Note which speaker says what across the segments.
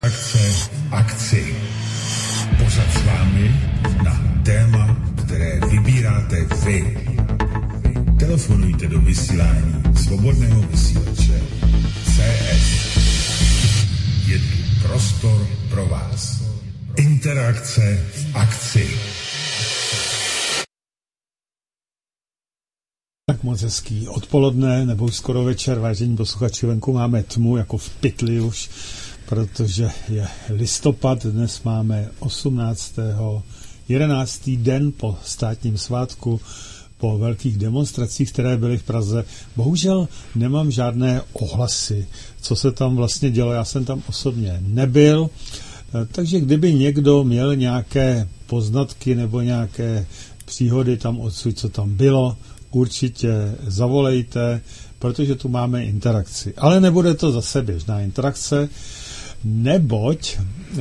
Speaker 1: Akce v akci. Pořad s vámi na téma, které vybíráte vy. Telefonujte do vysílání Svobodného vysílače CS. Je tu prostor pro vás. Interakce v akci.
Speaker 2: Tak moc hezký odpoledne, nebo už skoro večer, vážení posluchači, venku máme tmu jako v pytli už, protože je listopad, dnes máme 18.11. den po státním svátku, po velkých demonstracích, které byly v Praze. Bohužel nemám žádné ohlasy, co se tam vlastně dělo, já jsem tam osobně nebyl, takže kdyby někdo měl nějaké poznatky nebo nějaké příhody tam odsud, co tam bylo, určitě zavolejte, protože tu máme interakci. Ale nebude to zase běžná interakce, neboť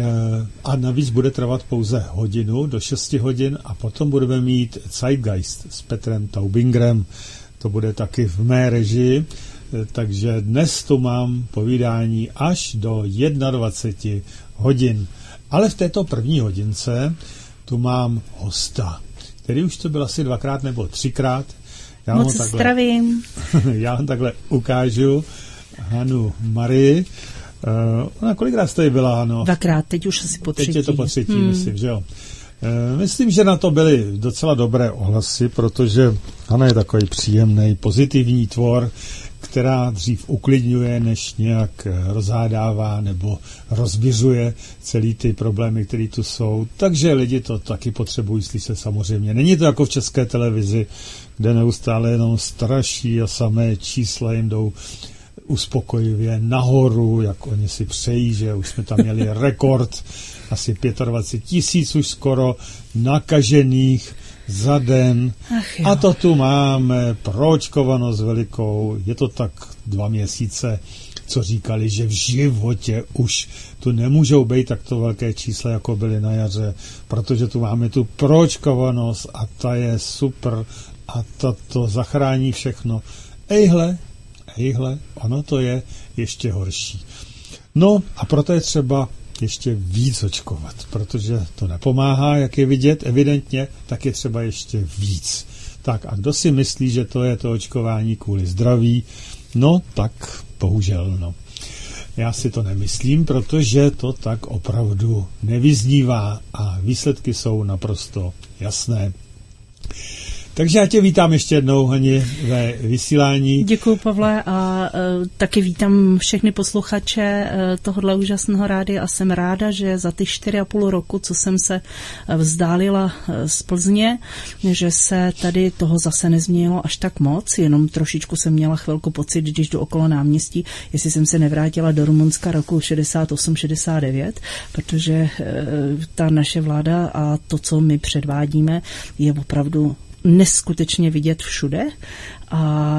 Speaker 2: a navíc bude trvat pouze hodinu do 6 hodin a potom budeme mít Zeitgeist s Petrem Taubingrem. To bude taky v mé režii, takže dnes tu mám povídání až do 21 hodin. Ale v této první hodince tu mám hosta, který už to byl asi 2krát nebo 3krát.
Speaker 3: Moc zdravím.
Speaker 2: Já vám takhle ukážu Hanu Marii. Ona kolikrát jste jí byla, Hano?
Speaker 3: 2krát, teď už asi po 3.
Speaker 2: Teď je to po 3, myslím, že jo. Myslím, že na to byly docela dobré ohlasy, protože Hana je takový příjemný, pozitivní tvor, která dřív uklidňuje, než nějak rozhádává nebo rozviřuje celý ty problémy, které tu jsou. Takže lidi to taky potřebují slyšet samozřejmě. Není to jako v České televizi, kde neustále jenom straší a samé čísla jim jdou uspokojivě nahoru, jak oni si přejí, že už jsme tam měli rekord, asi 25 000 už skoro nakažených za den. A to tu máme proočkovanost velikou, je to tak 2 měsíce, co říkali, že v životě už tu nemůžou být takto velké čísla, jako byly na jaře, protože tu máme tu proočkovanost a ta je super a to zachrání všechno. Ejhle, ono to je ještě horší. No a proto je třeba ještě víc očkovat, protože to nepomáhá, jak je vidět, evidentně, tak je třeba ještě víc. Tak a kdo si myslí, že to je to očkování kvůli zdraví, no tak bohužel, no. Já si to nemyslím, protože to tak opravdu nevyznívá a výsledky jsou naprosto jasné. Takže já tě vítám ještě jednou, Hani, ve vysílání.
Speaker 3: Děkuju, Pavle, a taky vítám všechny posluchače tohohle úžasného rádia a jsem ráda, že za ty 4,5 roku, co jsem se vzdálila z Plzně, že se tady toho zase nezměnilo až tak moc, jenom trošičku jsem měla chvilku pocit, když jdu okolo náměstí, jestli jsem se nevrátila do Rumunska roku 68-69, protože ta naše vláda a to, co my předvádíme, je opravdu neskutečně vidět všude a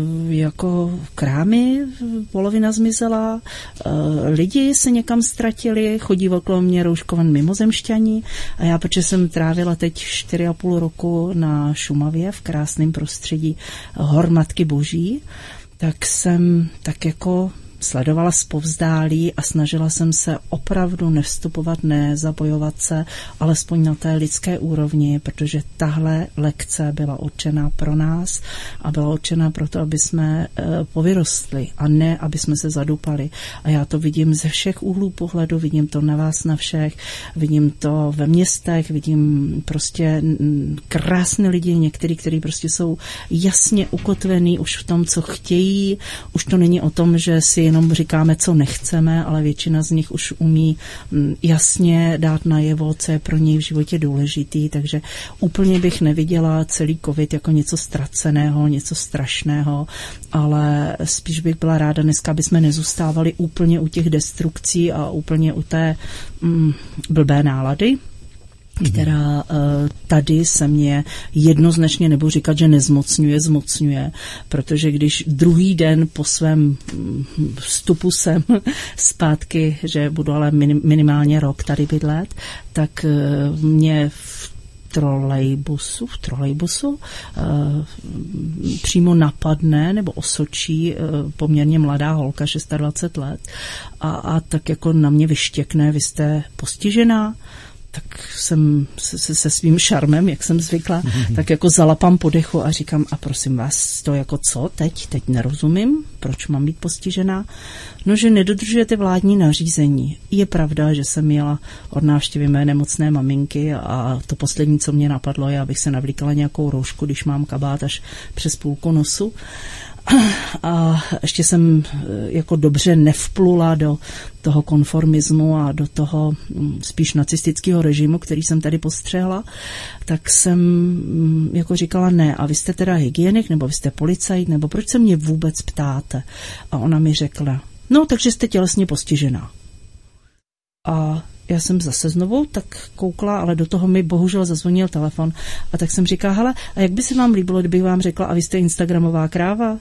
Speaker 3: jako krámy polovina zmizela, lidi se někam ztratili, chodí okolo mě rouškovan mimozemšťani a já, protože jsem trávila teď 4,5 roku na Šumavě v krásném prostředí hor Matky Boží, tak jsem tak jako sledovala zpovzdálí a snažila jsem se opravdu nevstupovat, nezapojovat se, alespoň na té lidské úrovni, protože tahle lekce byla určená pro nás a byla určená proto, aby jsme povyrostli a ne, aby jsme se zadupali. A já to vidím ze všech úhlů pohledu, vidím to na vás na všech, vidím to ve městech, vidím prostě krásné lidi, některý, kteří prostě jsou jasně ukotvení už v tom, co chtějí. Už to není o tom, že si jenom říkáme, co nechceme, ale většina z nich už umí jasně dát najevo, co je pro něj v životě důležitý, takže úplně bych neviděla celý covid jako něco ztraceného, něco strašného, ale spíš bych byla ráda dneska, aby jsme nezůstávali úplně u těch destrukcí a úplně u té blbé nálady, která tady se mě jednoznačně, nebo říkat, že nezmocňuje, zmocňuje, protože když druhý den po svém vstupu sem zpátky, že budu ale minimálně rok tady bydlet, tak mě v trolejbusu přímo napadne nebo osočí poměrně mladá holka, 26 let, a tak jako na mě vyštěkne, vy jste postižená? Tak jsem se svým šarmem, jak jsem zvykla, tak jako zalapám po dechu a říkám, a prosím vás, to jako co teď nerozumím, proč mám být postižená? No, že nedodržujete vládní nařízení. Je pravda, že jsem jela od návštěvy mé nemocné maminky a to poslední, co mě napadlo, je, abych se navlíkala nějakou roušku, když mám kabát až přes půlku nosu. A ještě jsem jako dobře nevplula do toho konformismu a do toho spíš nacistického režimu, který jsem tady postřehla, tak jsem jako říkala ne, a vy jste teda hygienik, nebo vy jste policajt, nebo proč se mě vůbec ptáte? A ona mi řekla, no, takže jste tělesně postižená. A já jsem zase znovu tak koukla, ale do toho mi bohužel zazvonil telefon. A tak jsem říkala, hele, a jak by se vám líbilo, kdybych vám řekla, a vy jste instagramová kráva?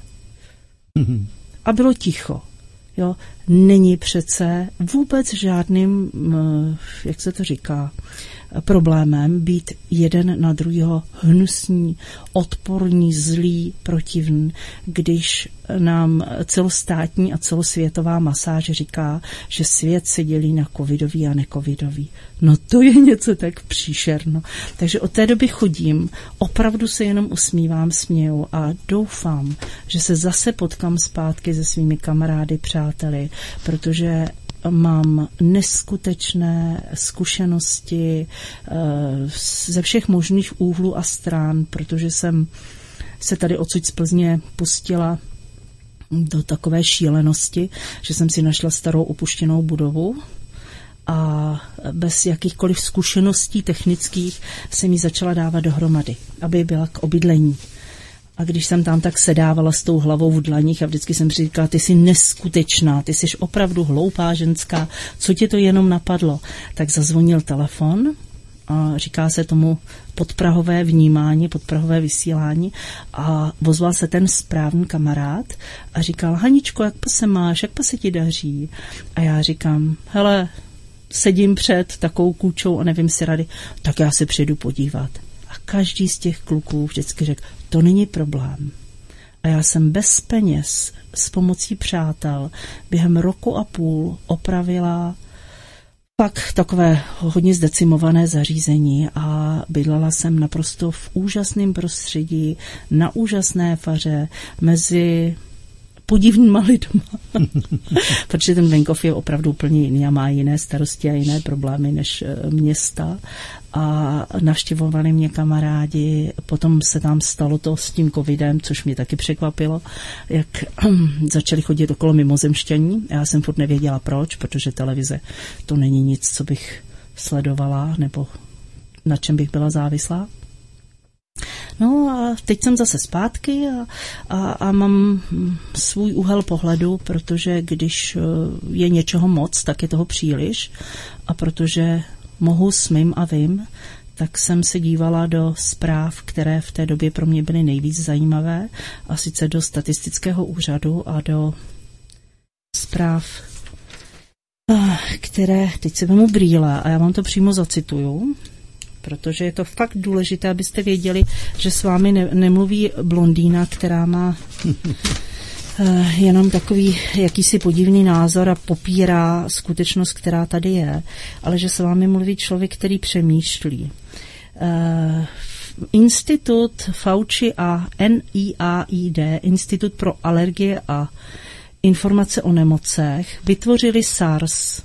Speaker 3: A bylo ticho. Jo, není přece vůbec žádným, jak se to říká, problémem být jeden na druhého hnusný, odporný, zlý, protivný, když nám celostátní a celosvětová masáž říká, že svět se dělí na covidový a necovidový. No to je něco tak příšerno. Takže od té doby chodím, opravdu se jenom usmívám, směju a doufám, že se zase potkám zpátky se svými kamarády, přáteli, protože mám neskutečné zkušenosti ze všech možných úhlů a stran, protože jsem se tady odsud z Plzně pustila do takové šílenosti, že jsem si našla starou opuštěnou budovu a bez jakýchkoliv zkušeností technických jsem ji začala dávat dohromady, aby byla k obydlení. A když jsem tam tak sedávala s tou hlavou v dlaních a vždycky jsem říkala, ty jsi neskutečná, ty jsi opravdu hloupá ženská, co tě to jenom napadlo? Tak zazvonil telefon a říká se tomu podprahové vnímání, podprahové vysílání a ozval se ten správný kamarád a říkal, Haničko, jak se máš, jak se ti daří? A já říkám, hele, sedím před takovou kůčou a nevím si rady, tak já se přijdu podívat. A každý z těch kluků vždycky řekl, to není problém. A já jsem bez peněz s pomocí přátel během roku a půl opravila pak takové hodně zdecimované zařízení a bydlela jsem naprosto v úžasném prostředí, na úžasné faře, mezi podivnýma lidma. Protože ten venkov je opravdu úplně jiný a má jiné starosti a jiné problémy než města. A navštěvovali mě kamarádi, potom se tam stalo to s tím covidem, což mě taky překvapilo, jak začali chodit okolo mimozemšťaní. Já jsem furt nevěděla proč, protože televize to není nic, co bych sledovala nebo na čem bych byla závislá. No a teď jsem zase zpátky a mám svůj úhel pohledu, protože když je něčeho moc, tak je toho příliš a protože mohu, smím a vím, tak jsem se dívala do zpráv, které v té době pro mě byly nejvíc zajímavé, a sice do statistického úřadu a do zpráv, které, teď se vemu brýle a já vám to přímo zacituju, protože je to fakt důležité, abyste věděli, že s vámi nemluví blondýna, která má jenom takový jakýsi podivný názor a popírá skutečnost, která tady je, ale že s vámi mluví člověk, který přemýšlí. Institut Fauci a NIAID, Institut pro alergie a informace o nemocech, vytvořili SARS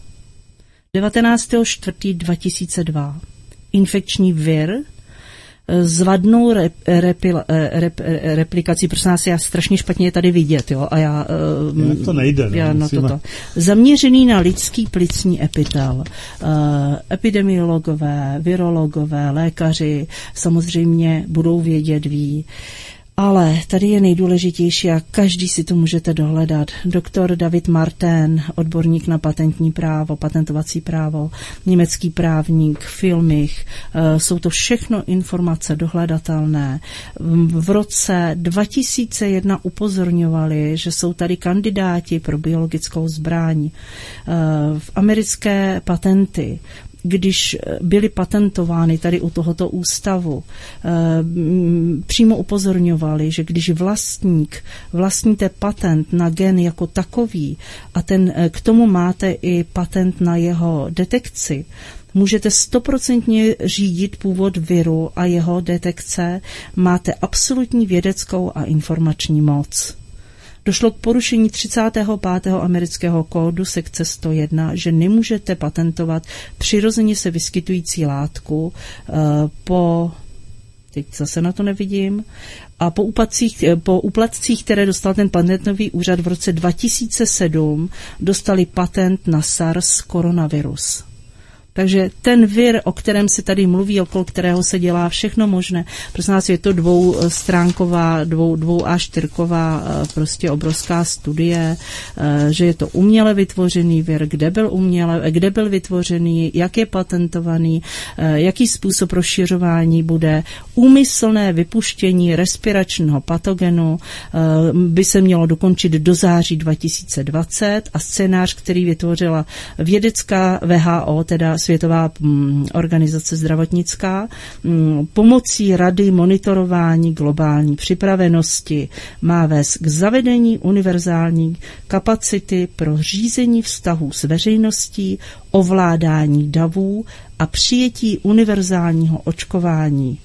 Speaker 3: 19.4.2002. Infekční vir s vadnou replikací, prosím nás, já strašně špatně je tady vidět, jo, a já
Speaker 2: to nejde,
Speaker 3: zaměřený na lidský plicní epitel. Epidemiologové, virologové, lékaři samozřejmě budou vědět, ví. Ale tady je nejdůležitější a každý si to můžete dohledat. Doktor David Martin, odborník na patentní právo, patentovací právo, německý právník, Filmich, jsou to všechno informace dohledatelné. V roce 2001 upozorňovali, že jsou tady kandidáti pro biologickou zbraň. V americké patenty když byly patentovány tady u tohoto ústavu, přímo upozorňovali, že když vlastníte patent na gen jako takový a k tomu máte i patent na jeho detekci, můžete 100% řídit původ viru a jeho detekce, máte absolutní vědeckou a informační moc. Došlo k porušení 35. amerického kódu sekce 101, že nemůžete patentovat přirozeně se vyskytující látku teď zase na to nevidím, a po úplatcích, které dostal ten patentový úřad v roce 2007, dostali patent na SARS koronavirus. Takže ten vir, o kterém se tady mluví, okolo kterého se dělá všechno možné, prosím nás, je to dvoustránková, dvou A4 prostě obrovská studie, že je to uměle vytvořený vir, kde byl vytvořený, jak je patentovaný, jaký způsob rozšiřování bude, úmyslné vypuštění respiračního patogenu by se mělo dokončit do září 2020 a scénář, který vytvořila vědecká WHO, teda Světová organizace zdravotnická, pomocí rady monitorování globální připravenosti má vést k zavedení univerzální kapacity pro řízení vztahů s veřejností, ovládání davů a přijetí univerzálního očkování.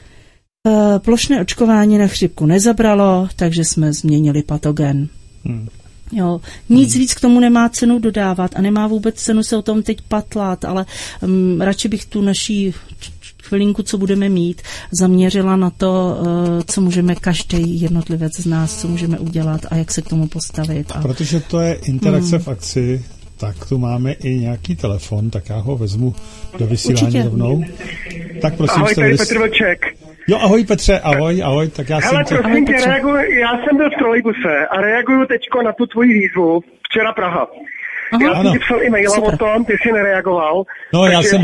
Speaker 3: Plošné očkování na chřipku nezabralo, takže jsme změnili patogen. Jo, nic víc k tomu nemá cenu dodávat a nemá vůbec cenu se o tom teď patlat, ale radši bych tu naší chvilinku, co budeme mít, zaměřila na to, co můžeme každý jednotlivec z nás, co můžeme udělat a jak se k tomu postavit. A
Speaker 2: protože to je interakce v akci, tak tu máme i nějaký telefon, tak já ho vezmu do vysílání rovnou. Tak prosím,
Speaker 4: ahoj, tady Petr Vlček.
Speaker 2: Jo, ahoj Petře, ahoj, tak já jsem tě...
Speaker 4: prosím tě, já jsem byl v trolejbuse a reaguju teďko na tu tvoji výzvu, včera Praha. Aha, já jsem ti psal e-maila o tom, ty jsi nereagoval.
Speaker 2: No, já jsem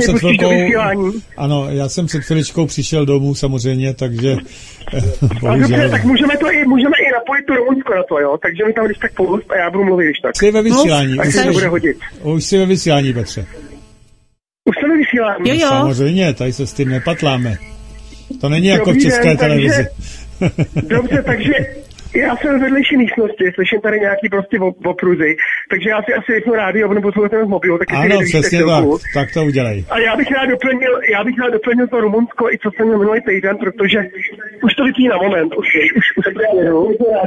Speaker 2: já jsem před chviličkou přišel domů samozřejmě, takže
Speaker 4: dobře, tak můžeme i napojit to Rumunsko na to, jo, takže mi tam když tak poust a já budu mluvit, když tak.
Speaker 2: Jsi ve vysílání.
Speaker 4: Tak se to bude hodit.
Speaker 2: Už jsi ve vysílání, Petře.
Speaker 4: Už jsem ve vysílání.
Speaker 3: Jo.
Speaker 2: Samozřejmě, tady se s tím nepatláme. To není jako v české televizi.
Speaker 4: Dobře, takže já jsem v vedlejší místnosti, slyším tady nějaký prostě opruzy, takže já si asi vypnu rádio, nebo poslouchám z mobilu, tak
Speaker 2: ano, přesně tak to udělej.
Speaker 4: A já bych rád doplnil to Rumunsko, i co jsem měl minulý týden, protože už to vypíná moment, už se to jedu.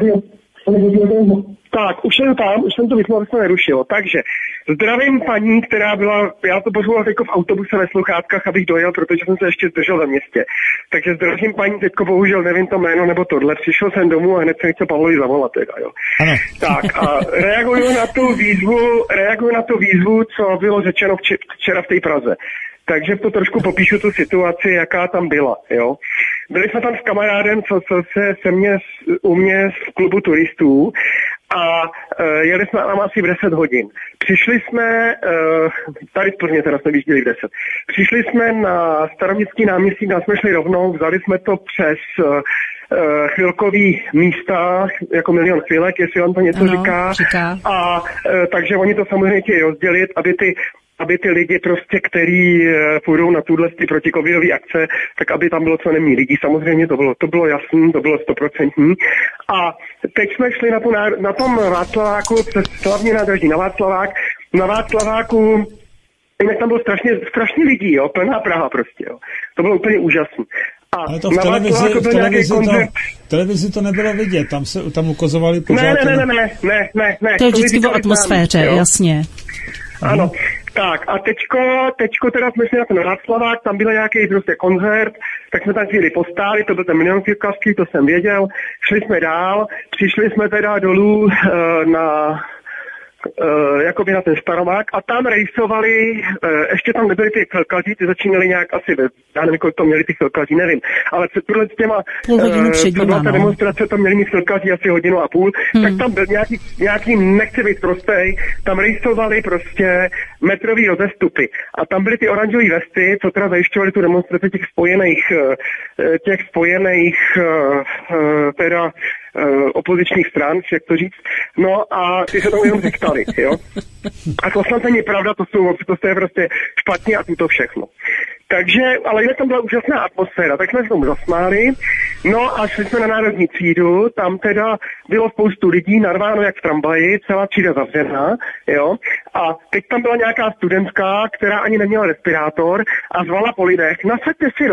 Speaker 4: Tak, už jsem to vypnul, aby se nerušilo. Takže zdravím paní, která byla, já to pozval teďko v autobuse ve sluchátkách, abych dojel, protože jsem se ještě zdržel ve městě. Takže zdravím paní, teďko bohužel nevím to jméno nebo tohle, přišel jsem domů a hned jsem chtěl Pavlovi zavolat teda, jo.
Speaker 2: Ano.
Speaker 4: Tak a reaguju na tu výzvu, co bylo řečeno včera v té Praze. Takže to trošku popíšu tu situaci, jaká tam byla, jo. Byli jsme tam s kamarádem, co se u mě z klubu turistů a jeli jsme tam asi v 10 hodin. Přišli jsme, tady v Plzně teda jsme vyjížděli v 10. Přišli jsme na Staroměstský náměstí, tam jsme šli rovnou, vzali jsme to přes chvilkový místa, jako Milion chvílek, jestli vám to něco říká. A takže oni to samozřejmě chtějí rozdělit, aby ty lidi prostě, který půjdou na tuhle protikovidové akce, tak aby tam bylo co nejméně lidí. Samozřejmě to bylo jasný, to bylo 100%. A teď jsme šli na tom Václaváku, přes hlavně nádraží na Václavák. Na Václaváku tam bylo strašně lidí, jo, plná Praha prostě, jo. To bylo úplně úžasný.
Speaker 2: Ale to v televizi to nebylo vidět, tam ukazovali pořád...
Speaker 4: Ne.
Speaker 3: To je vždycky v atmosféře, jasně.
Speaker 4: Ano, tak a teďko teda jsme šli na ten Václavák, tam byl nějaký prostě koncert, tak jsme tam chvíli postáli, to byl ten Milion Chvílkavský, to jsem věděl, šli jsme dál, přišli jsme teda dolů jakoby na ten Staromák a tam rejsovali, ještě tam nebyli ty chvilkaři, ty začínali nějak asi, já nevím, kolik to měli ty chvilkaři, nevím, ale před tuhle s těma, co byla ta demonstrace, tam měli mít chvilkaři asi 1.5 hodiny, tak tam byl nějaký nechci být prostej, tam rejsovali prostě metrový rozestupy a tam byly ty oranžové vesty, co teda zajišťovali tu demonstraci těch spojených teda opozičních stran, jak to říct. No a ty se tam jenom řektali, jo. A to snad není pravda, to je prostě špatně a to všechno. Takže, ale jinak tam byla úžasná atmosféra, tak jsme se tomu zasmáli. No a šli jsme na Národní třídu, tam teda bylo spoustu lidí, narváno jak v tramvaji, celá třída zavřená, jo. A teď tam byla nějaká studentka, která ani neměla respirátor a zvala po lidech, nasaďte si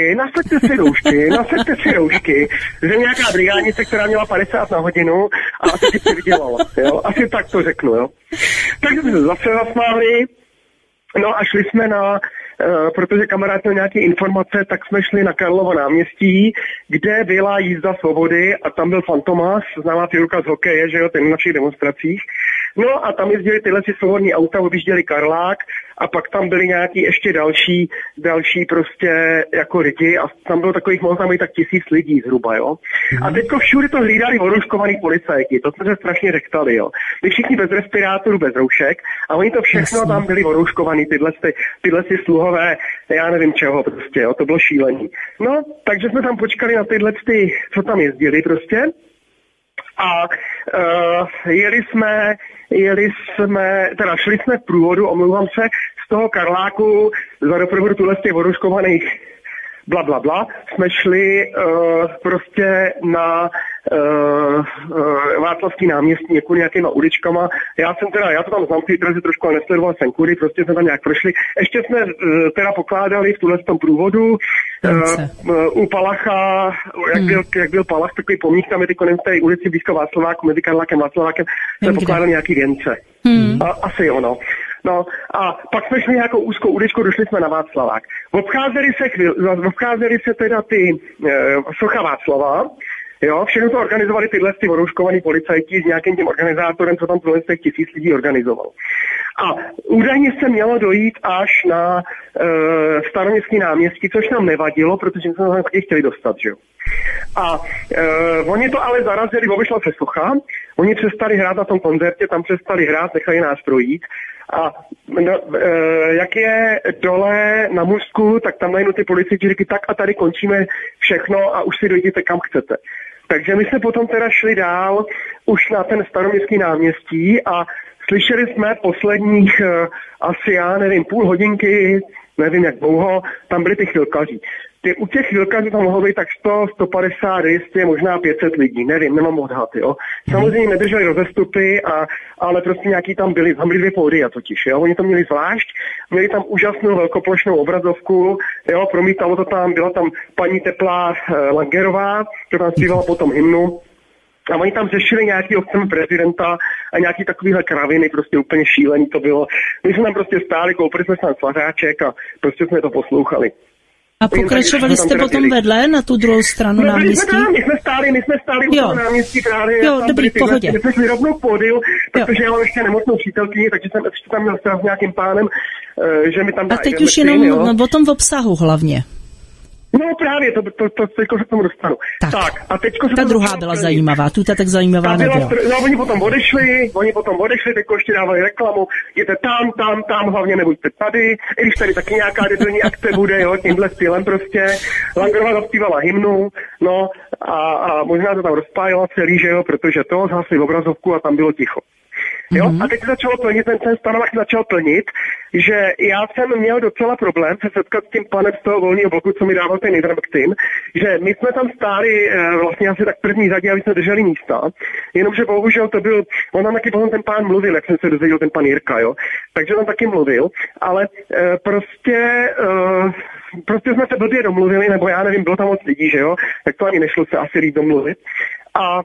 Speaker 4: roušky, že nějaká brigádnice, která měla 50 na hodinu a asi si přivydělala, jo. Asi tak to řeknu, jo. Takže jsme se zase zasmáli, no a šli jsme protože kamarád měl nějaké informace, tak jsme šli na Karlovo náměstí, kde byla jízda svobody a tam byl Fantomas, známá figurka z hokeje, že jo, ten na našich demonstracích. No a tam jezdili tyhle si svobodní auta, objížděli Karlák a pak tam byli nějaký ještě další prostě jako lidi a tam bylo takových, mohlo tam být tak 1000 lidí zhruba, jo. A teďko všude to hlídali orouškovaný policajti, to jsme se strašně řektali, jo. My všichni bez respirátorů, bez roušek a oni to všechno tam byli orouškovaný, tyhle si sluhové, já nevím čeho prostě, jo, to bylo šílený. No, takže jsme tam počkali na tyhle, co tam jezdili prostě. A šli jsme v průvodu, omlouvám se, z toho Karláku za doprovodu tuhle z těch orouškovaných blablabla, jsme šli prostě na Václavský náměstí jako nějakýma uličkama. Já to tam znám, ty trazy trošku nesledoval jsem kudy, prostě jsme tam nějak prošli. Ještě jsme teda pokládali v tuhle tom průvodu u Palacha, jak byl Palach, takový pomník tam je teď v té ulici blízko Václaváku, mezi Karlákem a Václavákem, jsme pokládali nějaký věnce. Asi ono. No a pak jsme šli nějakou úzkou uličku, došli jsme na Václavák. Obcházeli se teda ty socha Václava, jo, všechno to organizovali tyhle orouškovaný policajti s nějakým tím organizátorem, co tam tohle z těch 1000 lidí organizoval. A údajně se mělo dojít až na Staroměstský náměstí, což nám nevadilo, protože jsme tam taky chtěli dostat, že jo. A oni to ale zarazili, obešla se socha, oni přestali hrát na tom koncertě, tam přestali hrát, nechali nás projít. A jak je dole na Můstku, tak tam najednou ty policajti říkají, tak a tady končíme všechno a už si dojděte kam chcete. Takže my jsme potom teda šli dál už na ten Staroměstský náměstí a slyšeli jsme posledních asi, já nevím, půl hodinky, nevím jak dlouho, tam byli ty chvilkaři. U těch chvilkařů tam mohlo být tak 100, 150, 200, možná 500 lidí, nevím, nemám odhad, jo. Samozřejmě nedrželi rozestupy, ale prostě nějaký tam byli 2 pódia totiž, jo. Oni to měli zvlášť, měli tam úžasnou velkoplošnou obrazovku, jo, promítalo to tam, byla tam paní Teplá Langerová, která tam zpívala potom hymnu. A oni tam řešili nějaký obcem prezidenta a nějaký takovýhle kraviny, prostě úplně šílený to bylo. My jsme tam prostě stáli, koupili jsme tam svařáček a prostě jsme to poslouchali.
Speaker 3: A pokračovali jste potom vedle na tu druhou stranu náměstí?
Speaker 4: My jsme stáli u toho náměstí právě.
Speaker 3: Jo, dobrý, v pohodě.
Speaker 4: My jsme šli rovnou k pódiu, protože já mám ještě nemocnou přítelkyni, takže jsem ještě tam měl s nějakým pánem, že mi tam dá.
Speaker 3: A teď už jenom o tom v obsahu hlavně.
Speaker 4: No právě, to teďko se k tomu dostanu. Tak a teďko se
Speaker 3: ta druhá byla zajímavá, tuta tak zajímavá nebyla.
Speaker 4: No, oni potom odešli, teďko ještě dávali reklamu, jděte tam, hlavně nebuďte tady, i když tady taky nějaká debilní akce bude, jo, tímhle stylem prostě. Langerová zaspívala hymnu, no a možná to tam rozpájela celý, že jo, protože to zhasli obrazovku a tam bylo ticho. Jo? A teď začalo plnit, ten stanovák začal plnit, že já jsem měl docela problém se setkat s tím panem z toho volného bloku, co mi dával ten Ivermectin, že my jsme tam stáli vlastně asi tak první řadě, aby jsme drželi místa, jenomže bohužel to byl, on tam taky potom ten pán mluvil, jak jsem se dozvěděl, ten pan Jirka, jo, takže tam taky mluvil, ale prostě jsme se blbě domluvili, nebo já nevím, bylo tam moc lidí, že jo, tak to ani nešlo se asi líp domluvit. A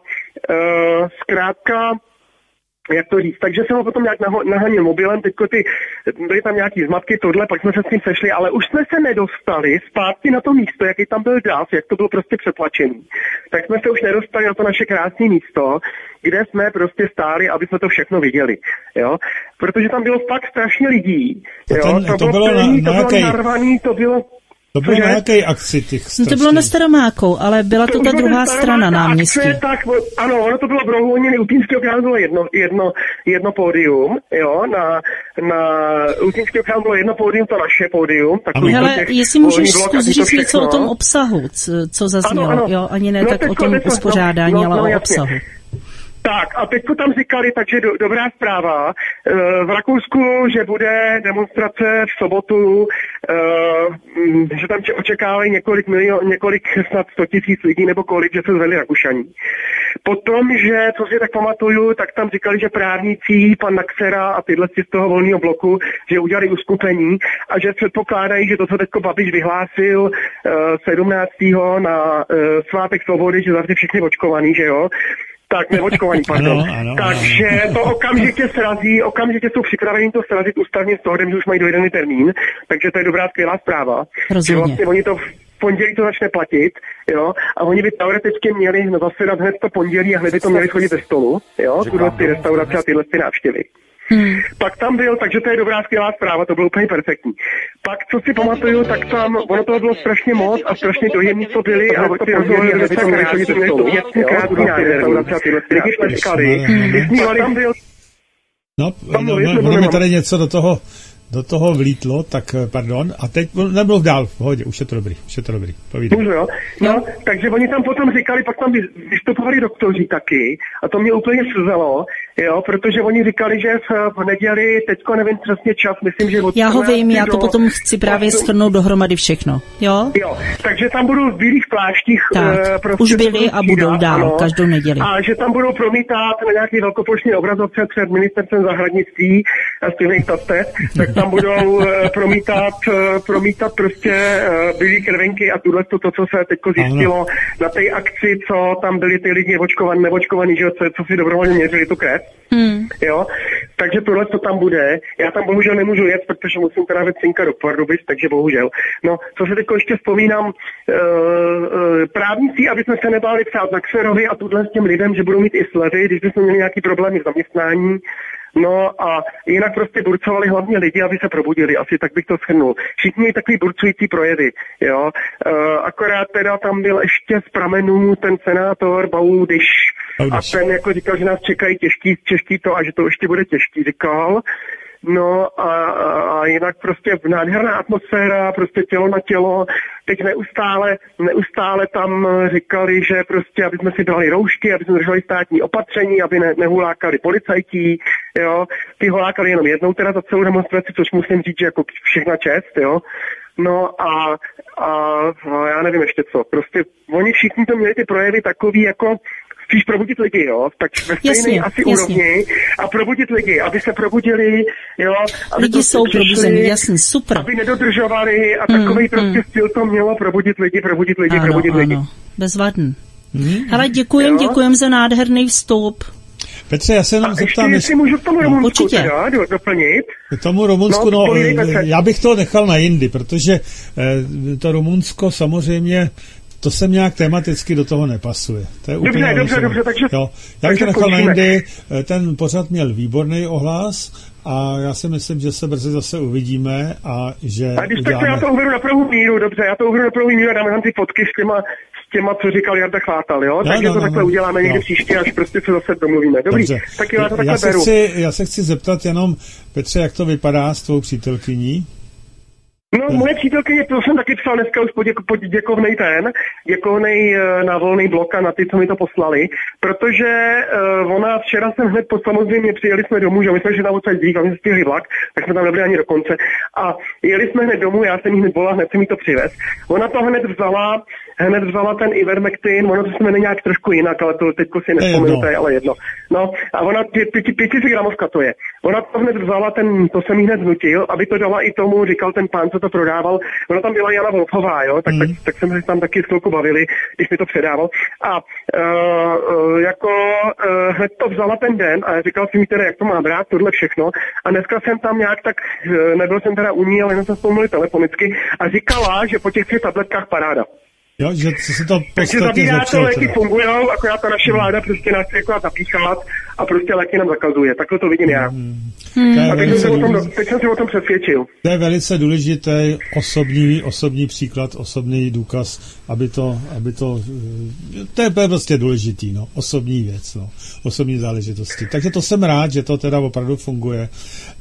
Speaker 4: zkrátka, jak to říct, takže jsem ho potom nějak nahanil mobilem, teďko byly tam nějaký zmatky, tohle, pak jsme se s tím sešli, ale už jsme se nedostali zpátky na to místo, jaký tam byl dáv, jak to bylo prostě přetlačený. Tak jsme se už nedostali na to naše krásné místo, kde jsme prostě stáli, aby jsme to všechno viděli, jo. Protože tam bylo fakt strašně lidí, jo. To bylo narvaný, to
Speaker 2: To bylo na jaké akci těch
Speaker 3: To bylo na Staromákou, ale byla to ta druhá strana náměstí.
Speaker 4: Tak, ano, ono to bylo v rohu, u Týnského krámu bylo jedno pódium, jo, na Týnského krámu bylo jedno pódium, to naše pódium.
Speaker 3: Hele, jestli můžeš zkusit říct o tom obsahu, co zaznělo, ano. Jo, ani ne tak o tom uspořádání, ale o obsahu.
Speaker 4: Tak a teďko tam říkali, takže dobrá zpráva, v Rakousku, že bude demonstrace v sobotu, že tam očekávají několik snad 100 000 lidí nebo kolik, že se zvedli Rakušaní. Potom, že, co si tak pamatuju, tak tam říkali, že právníci, pan Naxera a tyhle z toho volného bloku, že udělali uskupení a že předpokládají, že to, co teďko Babiš vyhlásil 17. na svátek svobody, že zavře všichni očkovaný, že jo. Tak, neočkovaní, pardon. Ano, takže to okamžitě srazí, okamžitě jsou připraveni to srazit ústavním soudem, že už mají dojedený termín, takže to je dobrá, skvělá zpráva. Že vlastně oni to v pondělí to začne platit, jo, a oni by teoreticky měli zasedat hned to pondělí a hned by to měli schodit ze stolu, jo, tuhle ty restaurace a tyhle ty návštěvy. Pak tam byl, takže to je dobrá, skvělá zpráva, to bylo úplně perfektní. Pak, co si pamatuju, tak tam, ono toho bylo strašně moc a strašně dojemní, co byli a ty rozhovory byly docela krásně, to měli to věcněkrát restaurace a tyhle ty lidi tleskali. Vysmívali tam byl...
Speaker 2: No, máme tady něco do toho vlítlo, tak pardon, a teď nebylo dál, v pohodě, už je to dobrý, povídej.
Speaker 4: Můžu, jo? No, takže oni tam potom říkali, pak tam vystupovali doktoři taky, a to mě úplně slzelo, jo, protože oni říkali, že v neděli, teďko nevím přesně čas, myslím, že od...
Speaker 3: Já ho vím, já to potom chci právě shrnout dohromady všechno, jo?
Speaker 4: Jo, takže tam budou v bílých pláštích...
Speaker 3: prostě už byli a budou dál, ano, každou neděli.
Speaker 4: A že tam budou promítat na nějaký velkoplošný obrazovce před ministerstvem zahradnictví a stejných tastech, tak tam budou promítat prostě bílý krvenky a tuhle to, co se teďko zjistilo na té akci, co tam byli ty lidi očkovaní, neočkovaní, že co si dobrovolně měřili tu krev. Jo, takže tohle to tam bude. Já tam bohužel nemůžu jet, protože musím trávit synka do Pardubic, takže bohužel. No, co si teďko ještě vzpomínám, právníci, aby jsme se nebáli psát na Xerovi a tuhle s těm lidem, že budou mít i slevy, když bychom měli nějaký problémy v zaměstnání. No a jinak prostě burcovali hlavně lidi, aby se probudili, asi tak bych to shrnul. Všichni měli takový burcující projevy, jo. Akorát teda tam byl ještě z pramenů ten senátor Baudyš a ten jako říkal, že nás čekají těžký to a že to ještě bude těžký, říkal. No a jinak prostě nádherná atmosféra, prostě tělo na tělo. Teď neustále tam říkali, že prostě, aby jsme si dali roušky, aby jsme drželi státní opatření, aby nehulákali policajtí, jo. Ty hulákali jenom jednou teda za celou demonstraci, což musím říct, že jako všechna čest, jo. No a já nevím ještě co. Prostě oni všichni to měli ty projevy takový jako spíš probudit lidi, jo, tak ve stejné asi úrovni a probudit lidi, aby se probudili, jo. Aby
Speaker 3: lidi jsou probuzení, jasně, super.
Speaker 4: Aby nedodržovali a takovej prostě styl to mělo probudit lidi.
Speaker 3: Ano, bezvadný. Hele, děkujem za nádherný vstup.
Speaker 2: Petře, já se jenom zeptám,
Speaker 4: jestli můžu k tomu Rumunsku teda doplnit.
Speaker 2: K tomu Rumunsku, já bych to nechal na jindy, protože to Rumunsko samozřejmě to sem nějak tematicky do toho nepasuje. To je úplně
Speaker 4: dobře, takže...
Speaker 2: Jo. Já bych to nechal na jindy, ten pořad měl výborný ohlas a já si myslím, že se brzy zase uvidíme a že
Speaker 4: a když uděláme... tak já to uvedu na pravou míru, dobře, a dáme tam ty fotky s těma, co říkal Jarda Chvátal, jo? Takže to takhle uděláme někdy příště, až prostě se zase domluvíme. Dobrý, tak já to takhle beru.
Speaker 2: Já se chci zeptat jenom, Petře, jak to vypadá s tvou přítelkyní?
Speaker 4: No, moje přítelkyně, to jsem taky psal dneska už děkovnej na volný blok a na ty, co mi to poslali, protože ona včera jsem hned samozřejmě přijeli jsme domů, že my jsme šli na odsaď dřív a my jsme stihli vlak, tak jsme tam nebyli ani do konce a jeli jsme hned domů, já jsem jí hned volal, hned jsem jí to přivez. Ona to hned vzala ten Ivermectin, ono to se jmenuje nějak trošku jinak, ale to teďko si nevzpomenu, to je ale jedno. No a ona 500 gramovka to je. Ona to hned vzala, to jsem jí hned vnutil, aby to dala i tomu, říkal ten pán, co to prodával. Ona tam byla Jana Wolfová, jo, tak jsme se tam taky chvilku bavili, když mi to předával. A hned to vzala ten den a říkal jsem jí teda, jak to má brát, tohle všechno. A dneska jsem tam nějak tak, nebyl jsem teda u ní, ale jenom jsme spomněli telefonicky a říkala, že po těch 3 tabletkách paráda.
Speaker 2: Jo, že se to
Speaker 4: takže zabírá to, léky fungujou, akorát ta naše vláda prostě nás jako zapíchat a prostě léky nám zakazuje. Takhle to vidím já. A teď jsem se o tom přesvědčil.
Speaker 2: To je velice důležitý osobní příklad, osobní důkaz, aby to to je prostě důležitý, no, osobní věc, no, osobní záležitosti. Takže to jsem rád, že to teda opravdu funguje.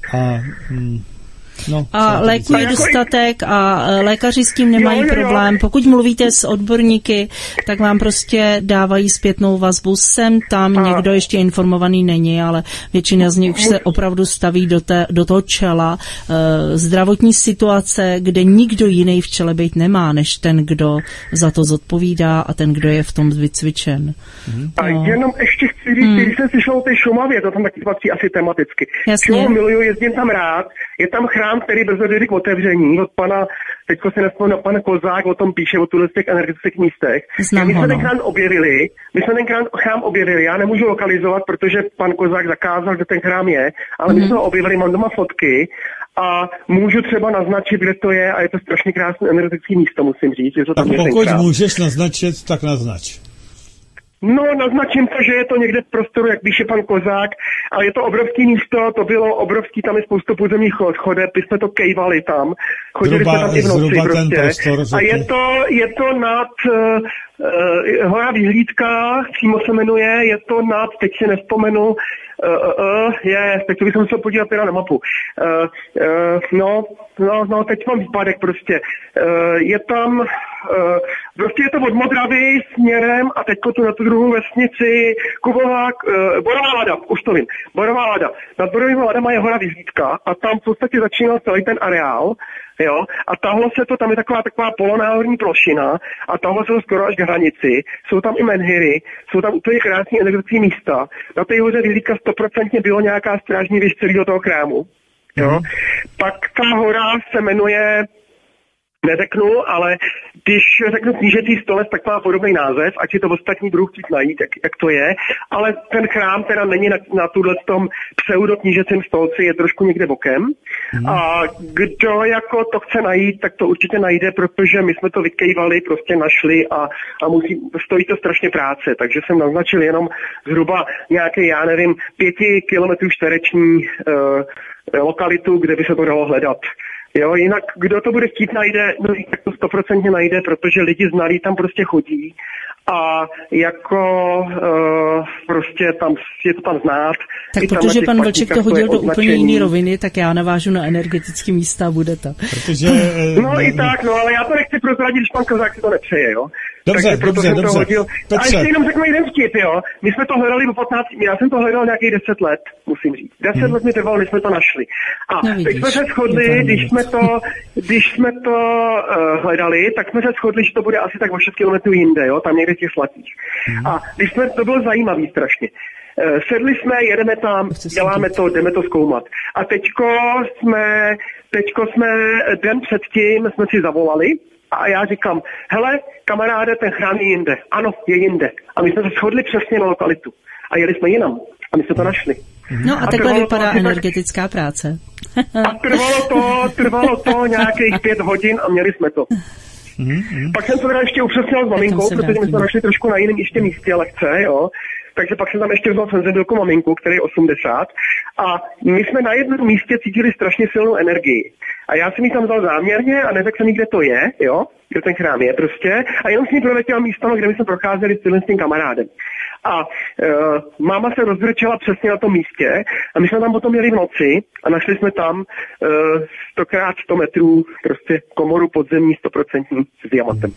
Speaker 2: A
Speaker 3: léků je dostatek a lékaři s tím nemají problém. Pokud mluvíte s odborníky, tak vám prostě dávají zpětnou vazbu. Sem tam někdo ještě informovaný není, ale většina z nich už se opravdu staví do toho čela zdravotní situace, kde nikdo jiný v čele být nemá, než ten, kdo za to zodpovídá a ten, kdo je v tom vycvičen.
Speaker 4: A jenom ještě chci říct, když jsem slyšel o té Šumavě, to tam taky patří asi tematicky. Šumavu miluju, jezdím tam rád, je tam chrám, který brzo dojde k otevření od pana, teďko se nespomínám, pan Kozák o tom píše, o tuhle z těch energetických místech. My jsme ten chrám objevili, já nemůžu lokalizovat, protože pan Kozák zakázal, kde ten chrám je, ale my jsme ho objevili, mám doma fotky a můžu třeba naznačit, kde to je a je to strašně krásné energetické místo, musím říct. Že to tam
Speaker 2: tak pokud můžeš naznačit, tak naznač.
Speaker 4: No, naznačím to, že je to někde v prostoru, jak píše pan Kozák, ale je to obrovský místo, to bylo obrovský, tam je spoustu podzemních chodeb, my jsme to kejvali tam, chodili jsme tam i v noci prostě. A je to nad Hora Vyhlídka, přímo se jmenuje, je to nad, teď si nevzpomenu, teď bych se musel podívat teda na mapu. No, teď mám výpadek prostě. Je tam, prostě je to od Modravy směrem a teďko tu na tu druhou vesnici, Kubová, Borová Lada, už to vím, Borová Lada. Nad Borovými Ladama je Hora Vyhlídka a tam v podstatě začínal celý ten areál, jo, a tahlo se to, tam je taková polonáhorní plošina a tahlo se to skoro až k hranici, jsou tam i menhiry, jsou tam úplně krásné energetické místa, na té hoře Vyhlídka 100% bylo nějaká strážní věž celého toho chrámu, jo, pak ta hora se jmenuje, neřeknu, ale když řeknu knížecí stolec, tak má podobný název, ať si to ostatní budou chtít najít, jak to je, ale ten chrám teda není na tom pseudoknížecím stolci, je trošku někde bokem. A kdo jako to chce najít, tak to určitě najde, protože my jsme to vykejvali, prostě našli a stojí to strašně práce, takže jsem naznačil jenom zhruba nějaké, 5 kilometrů čtvereční lokalitu, kde by se to dalo hledat. Jo, jinak kdo to bude chtít najde, no tak to 100% najde, protože lidi znalí tam prostě chodí a jako prostě tam je to tam znát.
Speaker 3: Tak protože pan Vlček to hodil do úplně jiné roviny, tak já navážu na energetické místa a bude to.
Speaker 2: Protože,
Speaker 4: i tak, ale já to nechci prozradit, když pan Kozák si to nepřeje, jo.
Speaker 2: Dobře.
Speaker 4: A ještě jenom řeknu jeden vtip, jo. My jsme to hledali po 15, já jsem to hledal nějakých 10 let, musím říct. 10 let mi trvalo, než jsme to našli. A teď jsme se shodli, když jsme to hledali, tak jsme se shodli, že to bude asi tak o 6 kilometrů jinde, jo, tam někde v těch Slatých. A to bylo zajímavý strašně. Sedli jsme, jedeme tam, děláme to, jdeme to zkoumat. A teďko jsme den předtím jsme si zavolali a já říkám, hele, kamaráde, ten chrám je jinde. Ano, je jinde. A my jsme se shodli přesně na lokalitu. A jeli jsme jinam. A my jsme to našli.
Speaker 3: No a takhle vypadá energetická práce.
Speaker 4: A trvalo to nějakých 5 hodin a měli jsme to. Pak jsem to teda ještě upřesnil s maminkou, protože my jsme našli trošku na jiném ještě místě lehce, jo. Takže pak jsem tam ještě vzal senzibilku maminku, který je 80. A my jsme na jednom místě cítili strašně silnou energii. A já jsem ji tam vzal záměrně a neřekl jsem jí, kde to je, jo, kde ten chrám je prostě. A jenom s ní proletěla místama, kde my jsme procházeli s tím kamarádem. A máma se rozvrčela přesně na tom místě a my jsme tam potom jeli v noci a našli jsme tam 100x100 metrů prostě komoru podzemní 100% s diamantem.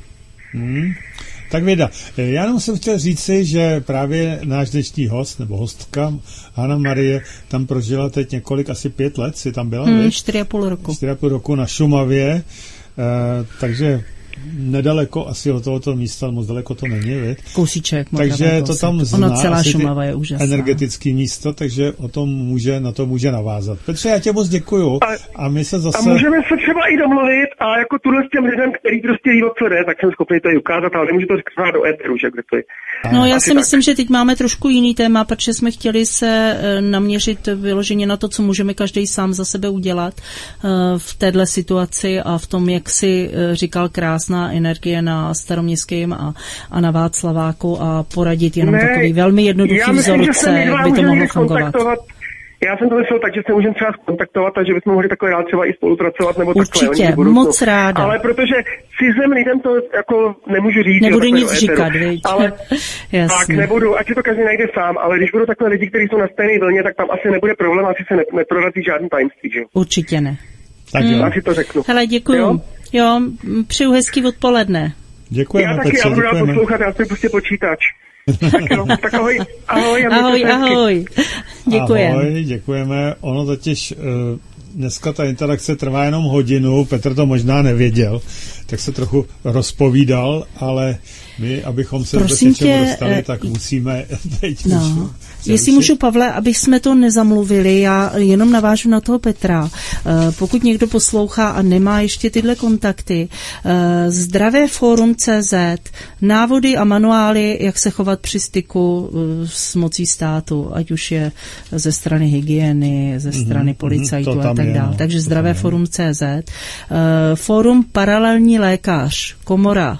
Speaker 2: Tak věda. Já jenom jsem chtěl říci, že právě náš dnešní host, nebo hostka, Hana Marie, tam prožila teď asi 5 let, si tam byla?
Speaker 3: 4,5 roku.
Speaker 2: 4,5 roku na Šumavě, takže nedaleko asi od tohoto místa, moc daleko to není, věď?
Speaker 3: Kousíček.
Speaker 2: Takže to tam zná
Speaker 3: celá Šumava je úžasná.
Speaker 2: Energetické místo, takže na to může navázat. Petře, já tě moc děkuju a my se zase...
Speaker 4: A můžeme se třeba i domluvit a jako tuhle s těm lidem, který prostě ví, o co jde, tak jsem schopný to i ukázat, ale nemůžu to říkat do éteru, že kde to je.
Speaker 3: No já si myslím, že teď máme trošku jiný téma, protože jsme chtěli se naměřit vyloženě na to, co můžeme každý sám za sebe udělat v téhle situaci a v tom, jak si říkal krásně, krásná energie na Staroměstském a na Václaváku a poradit jenom takový velmi jednoduchý vzorce, jak by to mohlo fungovat.
Speaker 4: Já jsem to myslel tak, že se můžeme třeba kontaktovat a že bychom mohli takhle rád třeba i spolupracovat nebo
Speaker 3: určitě,
Speaker 4: takhle.
Speaker 3: Určitě, moc ráda.
Speaker 4: Ale protože cizím lidem to jako nemůžu říct.
Speaker 3: Nebudu nic říkat, viď?
Speaker 4: Ale tak nebudu, ať si to každý najde sám, ale když budou takhle lidi, kteří jsou na stejné vlně, tak tam asi nebude problém, asi se neprorazí žádný tajemství, že?
Speaker 3: Určitě ne.
Speaker 2: Tak jo.
Speaker 4: Asi to řeknu.
Speaker 3: Hele, děkuju. Jo, přeju hezký odpoledne.
Speaker 2: Děkujeme,
Speaker 4: já taky, já budu rád poslouchat, já si prostě počítač. Tak jo, tak ahoj.
Speaker 3: Ahoj. Děkujeme.
Speaker 2: Ahoj, děkujeme. Ono totiž dneska ta interakce trvá jenom hodinu, Petr to možná nevěděl, tak se trochu rozpovídal, ale my, abychom se do něčemu dostali, tak musíme teď
Speaker 3: Jestli můžu, Pavle, abych jsme to nezamluvili, já jenom navážu na toho Petra. Pokud někdo poslouchá a nemá ještě tyhle kontakty, zdravéforum.cz, návody a manuály, jak se chovat při styku s mocí státu, ať už je ze strany hygieny, ze strany policajtů a tak dále. Takže zdravéforum.cz, fórum Paralelní lékař, komora,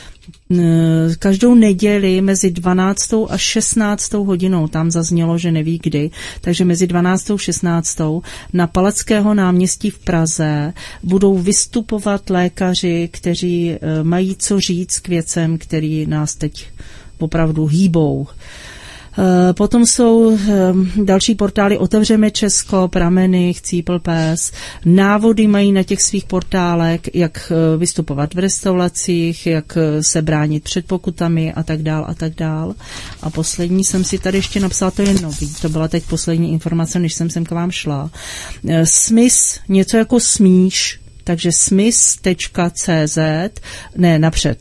Speaker 3: každou neděli mezi 12. a 16. hodinou, tam zaznělo, že neví kdy, takže mezi 12. a 16. na Palackého náměstí v Praze budou vystupovat lékaři, kteří mají co říct k věcem, který nás teď opravdu hýbou. Potom jsou další portály Otevřeme Česko, Prameny, Chcípl pes. Návody mají na těch svých portálech, jak vystupovat v restauracích, jak se bránit před pokutami a tak dál a tak dál. A poslední jsem si tady ještě napsala, to je nový, to byla teď poslední informace, než jsem sem k vám šla. Smys, něco jako smíš, takže smys.cz, napřed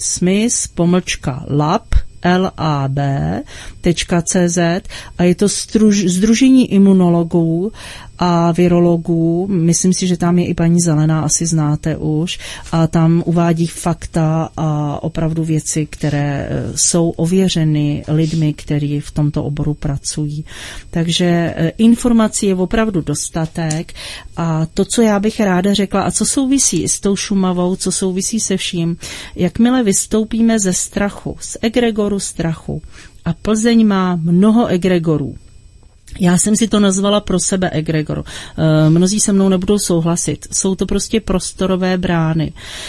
Speaker 3: smys_lab.cz a je to sdružení imunologů a virologů, myslím si, že tam je i paní Zelená, asi znáte už, a tam uvádí fakta a opravdu věci, které jsou ověřeny lidmi, kteří v tomto oboru pracují. Takže informací je opravdu dostatek a to, co já bych ráda řekla a co souvisí s tou Šumavou, co souvisí se vším, jakmile vystoupíme ze strachu, z egregoru strachu, a Plzeň má mnoho egregorů. Já jsem si to nazvala pro sebe egregor. Mnozí se mnou nebudou souhlasit. Jsou to prostě prostorové brány.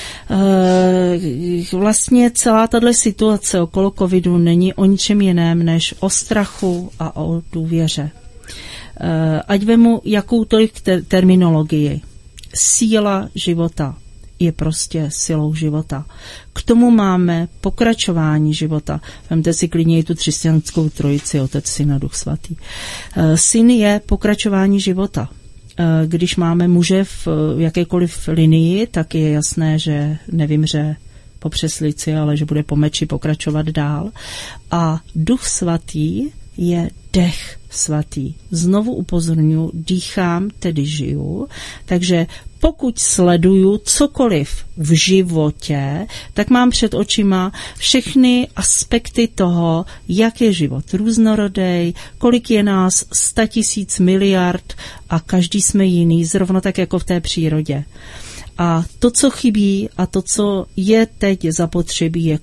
Speaker 3: Vlastně celá tato situace okolo covidu není o ničem jiném, než o strachu a o důvěře. Ať vemu jakoukoliv terminologii. Síla života je prostě silou života. K tomu máme pokračování života. Vemte si klidně i tu křesťanskou trojici, Otec, Syn a Duch Svatý. Syn je pokračování života. Když máme muže v jakékoliv linii, tak je jasné, že nevymře po přeslici, ale že bude po meči pokračovat dál. A Duch Svatý je dech svatý. Znovu upozorňuji, dýchám, tedy žiju, takže pokud sleduju cokoliv v životě, tak mám před očima všechny aspekty toho, jak je život různorodý, kolik je nás 100 000 miliard a každý jsme jiný, zrovna tak jako v té přírodě. A to, co chybí a to, co je teď zapotřebí, je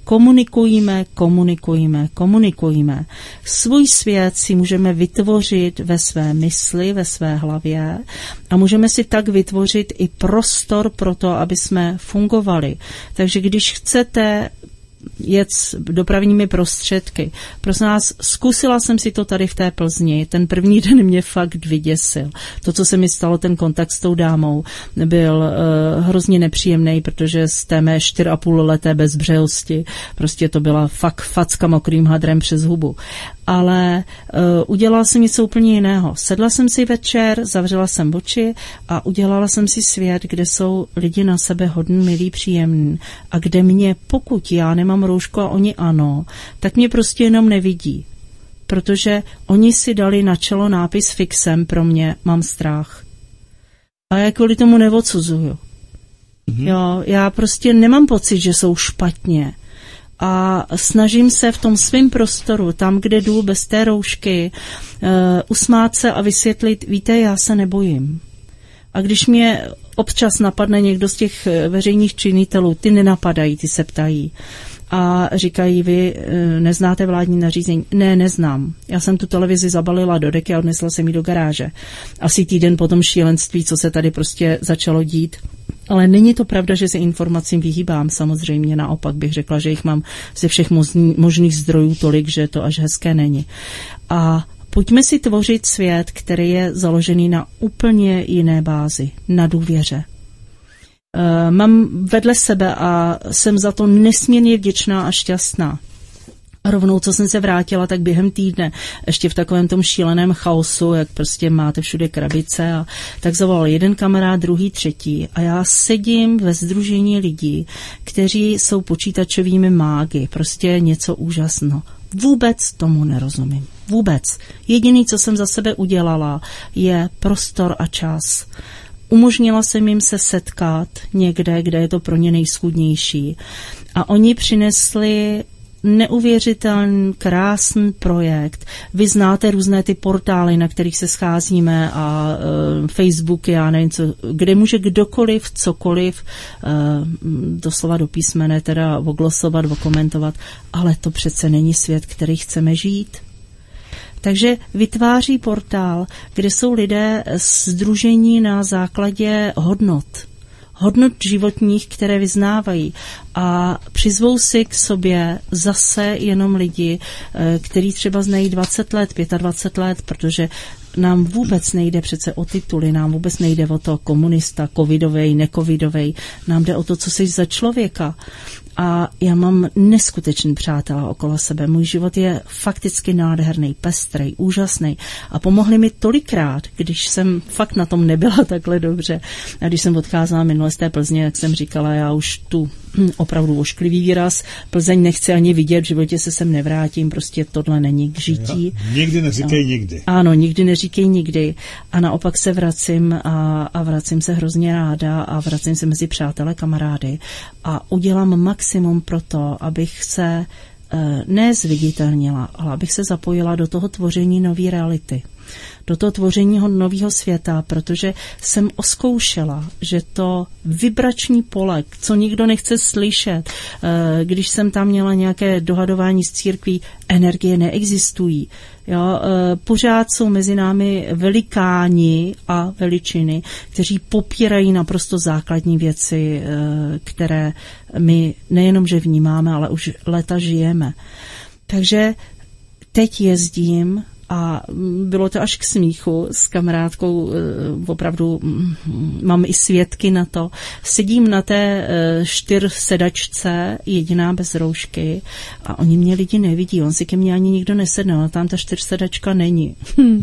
Speaker 3: komunikujme. Svůj svět si můžeme vytvořit ve své mysli, ve své hlavě a můžeme si tak vytvořit i prostor pro to, aby jsme fungovali. Takže když chcete jet dopravními prostředky. Prosím vás, zkusila jsem si to tady v té Plzni. Ten první den mě fakt vyděsil. To, co se mi stalo, ten kontakt s tou dámou, byl hrozně nepříjemný, protože z té mé 4,5leté bezbřehosti prostě to byla fakt facka mokrým hadrem přes hubu. Ale udělala jsem něco úplně jiného. Sedla jsem si večer, zavřela jsem oči a udělala jsem si svět, kde jsou lidi na sebe hodný, milí, příjemný a kde mě, pokud já nemám roušku a oni ano, tak mě prostě jenom nevidí. Protože oni si dali na čelo nápis fixem pro mě, mám strach. A já kvůli tomu neodsuzuju. Jo, já prostě nemám pocit, že jsou špatně. A snažím se v tom svém prostoru, tam, kde jdu bez té roušky, usmát se a vysvětlit, víte, já se nebojím. A když mě občas napadne někdo z těch veřejných činitelů, ty nenapadají, ty se ptají. A říkají, vy neznáte vládní nařízení? Ne, neznám. Já jsem tu televizi zabalila do deky a odnesla jsem ji do garáže. Asi týden po tom šílenství, co se tady prostě začalo dít. Ale není to pravda, že se informacím vyhýbám. Samozřejmě naopak bych řekla, že jich mám ze všech možných zdrojů tolik, že to až hezké není. A pojďme si tvořit svět, který je založený na úplně jiné bázi, na důvěře. Mám vedle sebe a jsem za to nesmírně vděčná a šťastná. Rovnou, co jsem se vrátila, tak během týdne, ještě v takovém tom šíleném chaosu, jak prostě máte všude krabice, a tak zavolal jeden kamarád, druhý, třetí a já sedím ve sdružení lidí, kteří jsou počítačovými mágy, prostě něco úžasného. Vůbec tomu nerozumím. Vůbec. Jediný, co jsem za sebe udělala, je prostor a čas. Umožnila jsem jim se setkat někde, kde je to pro ně nejschůdnější. A oni přinesli neuvěřitelný, krásný projekt. Vy znáte různé ty portály, na kterých se scházíme a Facebooky, já nevím co, kde může kdokoliv, cokoliv, doslova do písmene, teda oglosovat, okomentovat, ale to přece není svět, který chceme žít. Takže vytváří portál, kde jsou lidé sdružení na základě hodnot životních, které vyznávají a přizvou si k sobě zase jenom lidi, kteří třeba znají 20 let, 25 let, protože nám vůbec nejde přece o tituly, nám vůbec nejde o to komunista, covidovej, necovidovej, nám jde o to, co jsi za člověka. A já mám neskutečný přátelé okolo sebe. Můj život je fakticky nádherný, pestrej, úžasný. A pomohli mi tolikrát, když jsem fakt na tom nebyla takhle dobře. A když jsem odcházela minule z té Plzně, jak jsem říkala, já už tu opravdu ošklivý výraz, Plzeň nechci ani vidět, v životě se sem nevrátím, prostě tohle není k žití.
Speaker 2: Nikdy neříkej nikdy.
Speaker 3: Ano, nikdy neříkej nikdy. A naopak se vracím a vracím se hrozně ráda a vracím se mezi přátele, kamarády a udělám maximum pro to, abych se nezviditelnila, ale abych se zapojila do toho tvoření nové reality. Do toho tvoření nového světa, protože jsem oskoušela, že to vibrační pole, co nikdo nechce slyšet, když jsem tam měla nějaké dohadování s církví, energie neexistují. Jo, pořád jsou mezi námi velikáni a veličiny, kteří popírají naprosto základní věci, které my nejenom, že vnímáme, ale už léta žijeme. Takže teď jezdím a bylo to až k smíchu s kamarádkou, opravdu mám i svědky na to. Sedím na té 4sedačce, jediná bez roušky a oni mě lidi nevidí, on si ke mně ani nikdo nesedne, ale tam ta 4sedačka není.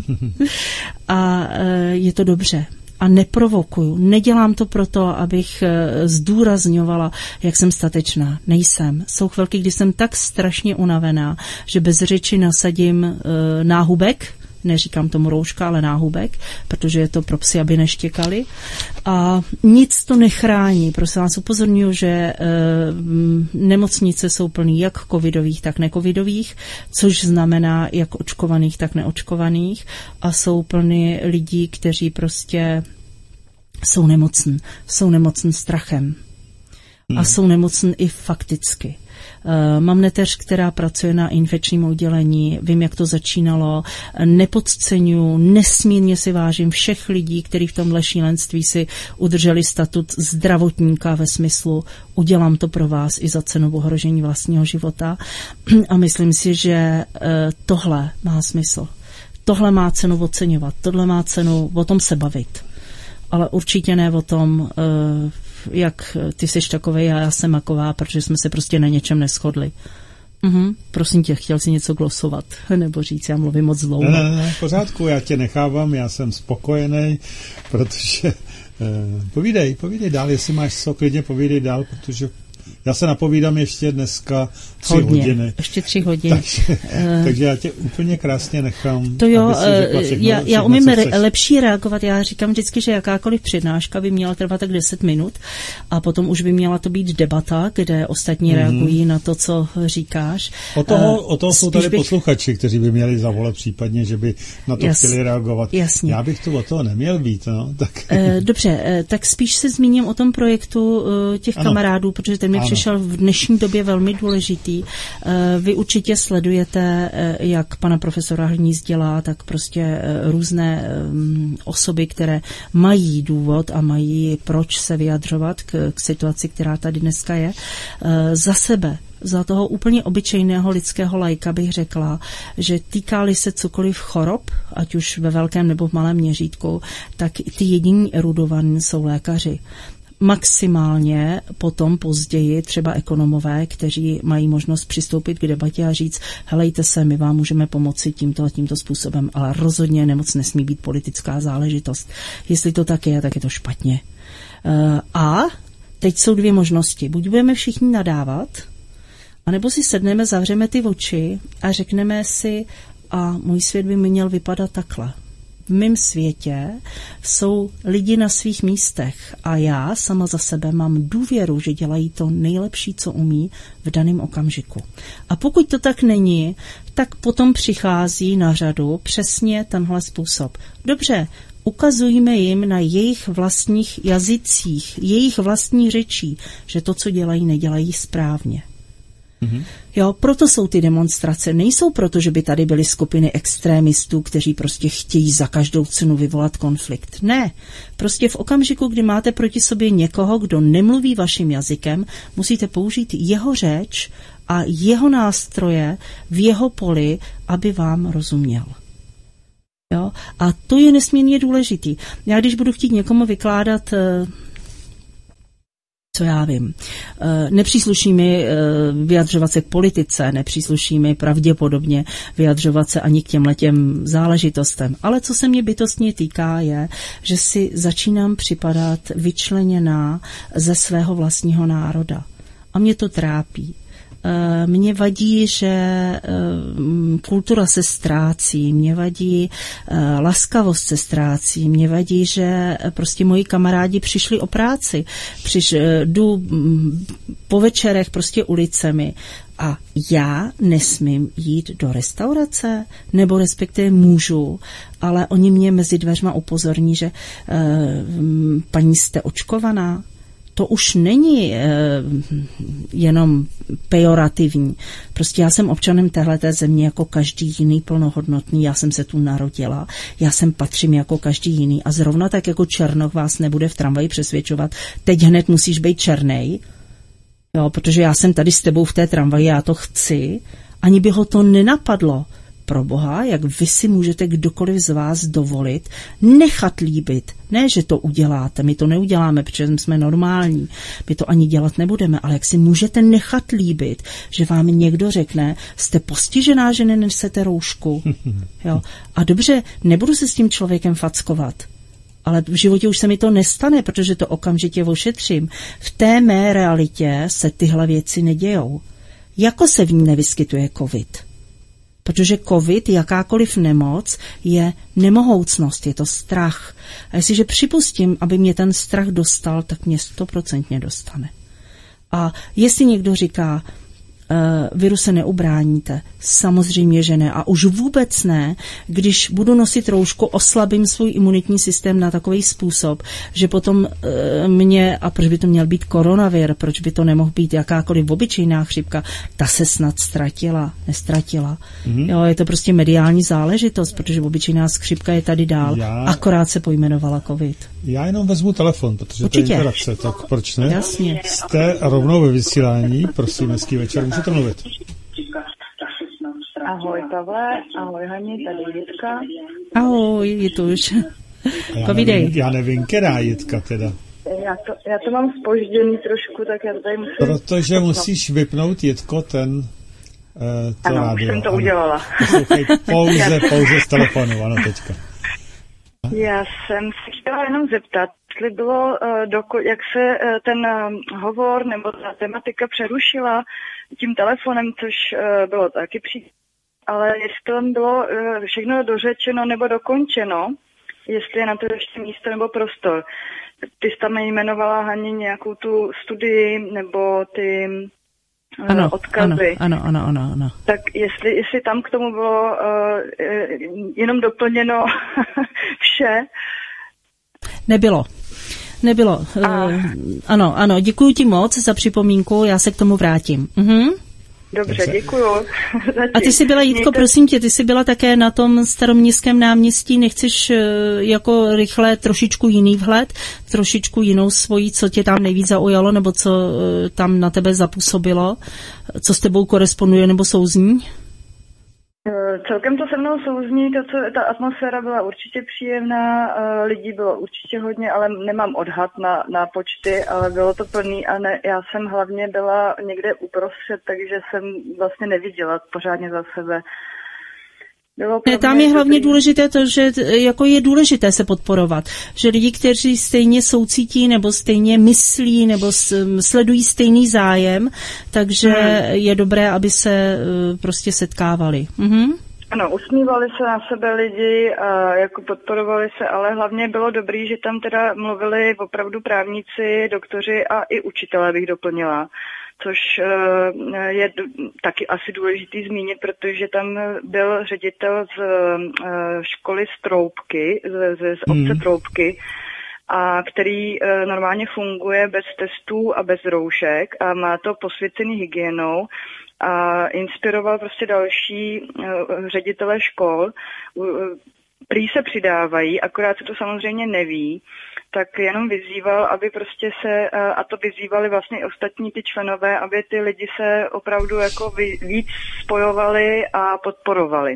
Speaker 3: A je to dobře. A neprovokuju. Nedělám to proto, abych zdůrazňovala, jak jsem statečná. Nejsem. Jsou chvilky, kdy jsem tak strašně unavená, že bez řeči nasadím náhubek, neříkám tomu rouška, ale náhubek, protože je to pro psy, aby neštěkali. A nic to nechrání. Prosím vás upozorňuji, že nemocnice jsou plný jak covidových, tak necovidových, což znamená jak očkovaných, tak neočkovaných a jsou plný lidí, kteří prostě jsou nemocní strachem. A jsou nemocní i fakticky. Mám neteř, která pracuje na infekčním oddělení, vím, jak to začínalo, nepodceňuji, nesmírně si vážím všech lidí, kteří v tomhle šílenství si udrželi statut zdravotníka ve smyslu udělám to pro vás i za cenu ohrožení vlastního života a myslím si, že tohle má smysl. Tohle má cenu oceňovat, tohle má cenu o tom se bavit, ale určitě ne o tom, jak ty jsi takovej a já jsem maková, protože jsme se prostě na něčem neshodli. Prosím tě, chtěl jsi něco glosovat, nebo říct, já mluvím moc dlouho.
Speaker 2: Ne, v pořádku, já tě nechávám, já jsem spokojený, protože povídej dál, jestli máš co, klidně povídej dál, protože Já se napovídám ještě dneska 3 hodiny.
Speaker 3: Ještě 3 hodiny.
Speaker 2: Takže já tě úplně krásně nechám.
Speaker 3: To jo, já umím lepší reagovat. Já říkám vždycky, že jakákoliv přednáška by měla trvat tak 10 minut a potom už by měla to být debata, kde ostatní reagují na to, co říkáš.
Speaker 2: O toho jsou tady posluchači, kteří by měli zavolat případně, že by na to chtěli reagovat.
Speaker 3: Jasně.
Speaker 2: Já bych tu o toho neměl být. No, tak.
Speaker 3: Dobře, tak spíš se zmíním o tom projektu těch kamarádů, protože ten mi přišel v dnešní době velmi důležitý. Vy určitě sledujete, jak pana profesora Hnízděla, tak prostě různé osoby, které mají důvod a mají proč se vyjadřovat k situaci, která tady dneska je. Za sebe, za toho úplně obyčejného lidského laika bych řekla, že týká-li se cokoliv chorob, ať už ve velkém nebo v malém měřítku, tak ty jediní erudovaní jsou lékaři. Maximálně potom později třeba ekonomové, kteří mají možnost přistoupit k debatě a říct, helejte se, my vám můžeme pomoci tímto a tímto způsobem, ale rozhodně nemoc nesmí být politická záležitost. Jestli to tak je to špatně. A teď jsou 2 možnosti. Buď budeme všichni nadávat, anebo si sedneme, zavřeme ty oči a řekneme si, a můj svět by měl vypadat takhle. V mém světě jsou lidi na svých místech a já sama za sebe mám důvěru, že dělají to nejlepší, co umí v daném okamžiku. A pokud to tak není, tak potom přichází na řadu přesně tenhle způsob. Dobře, ukazujme jim na jejich vlastních jazycích, jejich vlastní řečí, že to, co dělají, nedělají správně. Jo, proto jsou ty demonstrace. Nejsou proto, že by tady byly skupiny extrémistů, kteří prostě chtějí za každou cenu vyvolat konflikt. Ne. Prostě v okamžiku, kdy máte proti sobě někoho, kdo nemluví vaším jazykem, musíte použít jeho řeč a jeho nástroje v jeho poli, aby vám rozuměl. Jo? A to je nesmírně důležitý. Já když budu chtít někomu vykládat co já vím, nepřísluší mi vyjadřovat se k politice, nepřísluší mi pravděpodobně vyjadřovat se ani k těmhletěm záležitostem. Ale co se mě bytostně týká je, že si začínám připadat vyčleněná ze svého vlastního národa. A mě to trápí. Mně vadí, že kultura se ztrácí, mě vadí laskavost se ztrácí, mě vadí, že prostě moji kamarádi přišli o práci, jdu po večerech prostě ulicemi a já nesmím jít do restaurace, nebo respektive můžu, ale oni mě mezi dveřma upozorní, že paní jste očkovaná. To už není jenom pejorativní. Prostě já jsem občanem téhleté země jako každý jiný plnohodnotný, já jsem se tu narodila, já sem patřím jako každý jiný a zrovna tak jako Černoch vás nebude v tramvaji přesvědčovat, teď hned musíš být černej, jo, protože já jsem tady s tebou v té tramvaji, já to chci, ani by ho to nenapadlo. Pro Boha, jak vy si můžete kdokoliv z vás dovolit nechat líbit. Ne, že to uděláte, my to neuděláme, protože jsme normální, my to ani dělat nebudeme, ale jak si můžete nechat líbit, že vám někdo řekne, jste postižená, že nenesete roušku. Jo. A dobře, nebudu se s tím člověkem fackovat. Ale v životě už se mi to nestane, protože to okamžitě ošetřím. V té mé realitě se tyhle věci nedějou. Jako se v ní nevyskytuje covid? Protože covid, jakákoliv nemoc, je nemohoucnost, je to strach. A jestliže připustím, aby mě ten strach dostal, tak mě 100% dostane. A jestli někdo říká, viru se neubráníte, samozřejmě, že ne. A už vůbec ne, když budu nosit roušku, oslabím svůj imunitní systém na takový způsob, že potom a proč by to měl být koronavir, proč by to nemohl být jakákoliv obyčejná chřipka, ta se snad nestratila. Jo, je to prostě mediální záležitost, protože obyčejná chřipka je tady dál, akorát se pojmenovala covid.
Speaker 2: Já jenom vezmu telefon, protože to je interakce, tak proč ne?
Speaker 3: Jasně.
Speaker 2: Jste rovnou ve vysílání, prosím, hezký večer, můžete mluvit.
Speaker 5: Ahoj Pavle, ahoj Hani, tady Jitka.
Speaker 3: Ahoj, Jituš. Povídej.
Speaker 2: Já nevím, která Jitka teda.
Speaker 5: Já to mám zpožděný trošku, tak já to tady musím...
Speaker 2: Protože musíš vypnout, Jitko, ten...
Speaker 5: ano, rádio. Už jsem to udělala.
Speaker 2: Poslouchej, pouze z telefonu, ano, teďka.
Speaker 5: Já jsem se chtěla jenom zeptat, Jestli bylo, jak se ten hovor nebo ta tematika přerušila tím telefonem, což bylo taky ale jestli tam bylo všechno dořečeno nebo dokončeno, jestli je na to ještě místo nebo prostor. Ty jsi tam jmenovala, Hani, nějakou tu studii nebo ty odkazy.
Speaker 3: Ano.
Speaker 5: Tak jestli tam k tomu bylo jenom doplněno vše.
Speaker 3: Nebylo. Ano, děkuji ti moc za připomínku, já se k tomu vrátím.
Speaker 5: Dobře, děkuju.
Speaker 3: A ty jsi byla, Jitko, prosím tě, ty jsi byla také na tom Staroměstském náměstí, nechceš jako rychle trošičku jiný vhled, trošičku jinou svoji, co tě tam nejvíc zaujalo, nebo co tam na tebe zapůsobilo, co s tebou koresponduje nebo souzní?
Speaker 5: Celkem to se mnou souzní, ta atmosféra byla určitě příjemná, lidí bylo určitě hodně, ale nemám odhad na počty, ale bylo to plný a já jsem hlavně byla někde uprostřed, takže jsem vlastně neviděla pořádně za sebe.
Speaker 3: Tam je hlavně důležité to, že jako je důležité se podporovat, že lidi, kteří stejně soucítí nebo stejně myslí nebo sledují stejný zájem, takže je dobré, aby se prostě setkávali.
Speaker 5: Ano, usmívali se na sebe lidi a jako podporovali se, ale hlavně bylo dobrý, že tam teda mluvili opravdu právníci, doktoři a i učitelé, bych doplnila. Což je taky asi důležitý zmínit, protože tam byl ředitel z školy Stroupky, z obce Troubky, a který normálně funguje bez testů a bez roušek a má to posvěcený hygienou a inspiroval prostě další ředitele škol. Prý se přidávají, akorát se to samozřejmě neví, tak jenom vyzýval, aby prostě a to vyzývali vlastně ostatní ty členové, aby ty lidi se opravdu jako víc spojovali a podporovali.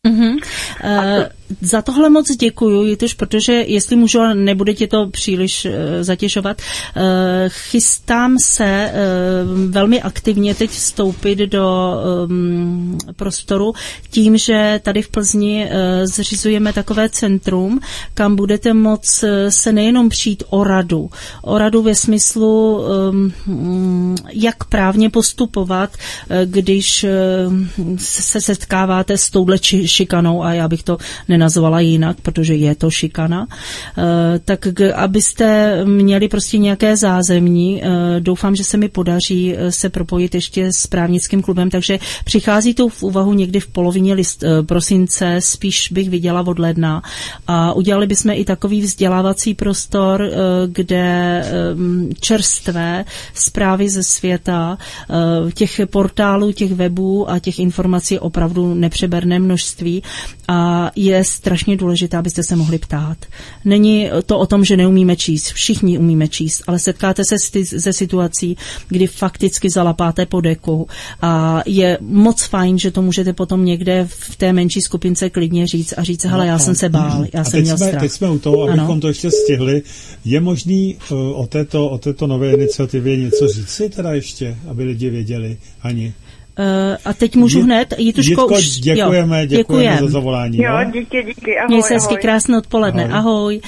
Speaker 3: Za tohle moc děkuju, Jituš, protože jestli můžu, nebude tě to příliš zatěžovat, chystám se velmi aktivně teď vstoupit do prostoru tím, že tady v Plzni zřizujeme takové centrum, kam budete moc se nejenom přijít o radu ve smyslu, jak právně postupovat, když se setkáváte s touhle šikanou, a já bych to nenazvala jinak, protože je to šikana, tak abyste měli prostě nějaké zázemí, doufám, že se mi podaří se propojit ještě s právnickým klubem, takže přichází to v úvahu někdy v polovině prosince, spíš bych viděla od ledna, a udělali bychom i takový vzdělávací prostor, kde čerstvé zprávy ze světa, těch portálů, těch webů a těch informací opravdu nepřeberné množství, a je strašně důležité, abyste se mohli ptát. Není to o tom, že neumíme číst, všichni umíme číst, ale setkáte se ze situací, kdy fakticky zalapáte po deku, a je moc fajn, že to můžete potom někde v té menší skupince klidně říct a říct, hele, já jsem se bál, já jsem měl strach.
Speaker 2: Teď jsme u toho, abychom to ještě stihli. Je možný o této nové iniciativě něco říci teda ještě, aby lidi věděli, Hani?
Speaker 3: A teď můžu hned. Jituško, už
Speaker 2: děkujeme za zavolání.
Speaker 5: Jo, díky, ahoj.
Speaker 3: Měj se hezky, krásné odpoledne, ahoj.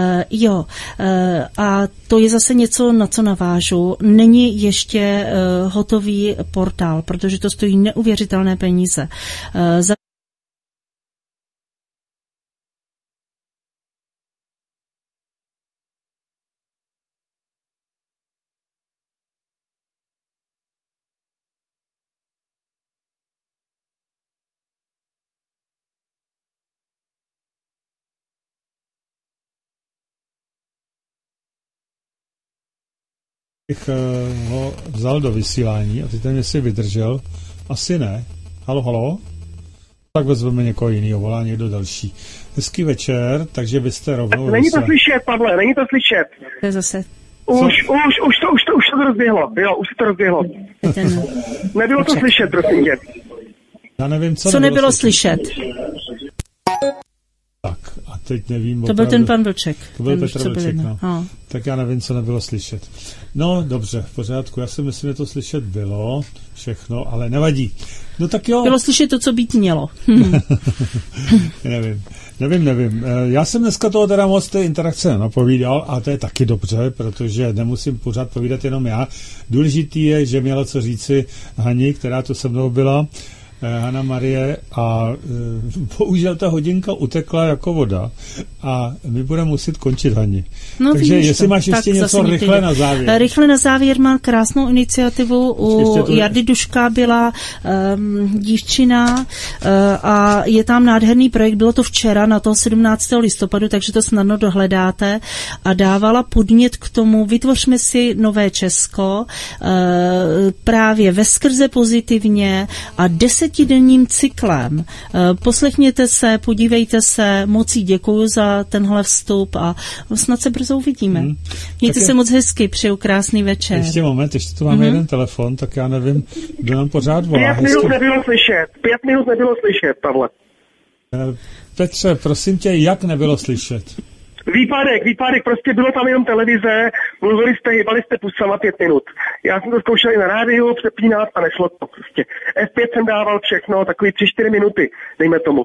Speaker 3: A to je zase něco, na co navážu. Není ještě hotový portál, protože to stojí neuvěřitelné peníze.
Speaker 2: Bych ho vzal do vysílání a ty ten si vydržel. Asi ne. Halo? Tak vezmeme někoho jiného, volá někdo další. Hezký večer, takže byste rovnou...
Speaker 4: Není to slyšet, Pavle, není to slyšet.
Speaker 3: To je zase...
Speaker 4: Už to rozběhlo. Jo, už se to rozběhlo. Nebylo to slyšet, prosím tě.
Speaker 2: Já nevím,
Speaker 3: co nebylo slyšet.
Speaker 2: Tak, a teď nevím.
Speaker 3: To byl ten pan Vlček.
Speaker 2: To byl Petr Vlček, no. Tak já nevím, co nebylo slyšet. No, dobře, v pořádku. Já si myslím, že to slyšet bylo všechno, ale nevadí. No tak jo.
Speaker 3: Bylo slyšet to, co být mělo.
Speaker 2: Nevím. Já jsem dneska toho teda moc té interakce napovídal a to je taky dobře, protože nemusím pořád povídat jenom já. Důležitý je, že měla co říci Hani, která tu se mnou byla, Hana Marie, a bohužel ta hodinka utekla jako voda a my budeme muset končit, Hani.
Speaker 3: No,
Speaker 2: takže jestli máš ještě něco rychle na závěr.
Speaker 3: Rychle na závěr mám krásnou iniciativu. U Jardy Duška byla dívčina a je tam nádherný projekt. Bylo to včera na toho 17. listopadu, takže to snadno dohledáte, a dávala podnět k tomu, vytvořme si nové Česko právě veskrze pozitivně a 10denním cyklem. Poslechněte se, podívejte se, moc jí děkuju za tenhle vstup a snad se brzo uvidíme. Mějte se moc hezky, přeju krásný večer.
Speaker 2: Ještě moment, ještě tu máme jeden telefon, tak já nevím, kdo nám pořád volá.
Speaker 4: 5 minut nebylo slyšet, 5 minut nebylo slyšet, Pavle.
Speaker 2: Petře, prosím tě, jak nebylo slyšet?
Speaker 4: Výpadek, prostě bylo tam jenom televize, mluvili jste, hýbali jste pusama 5 minut. Já jsem to zkoušel i na rádiu, přepínat a nešlo to prostě. F5 jsem dával všechno, takový 3-4 minuty, dejme tomu.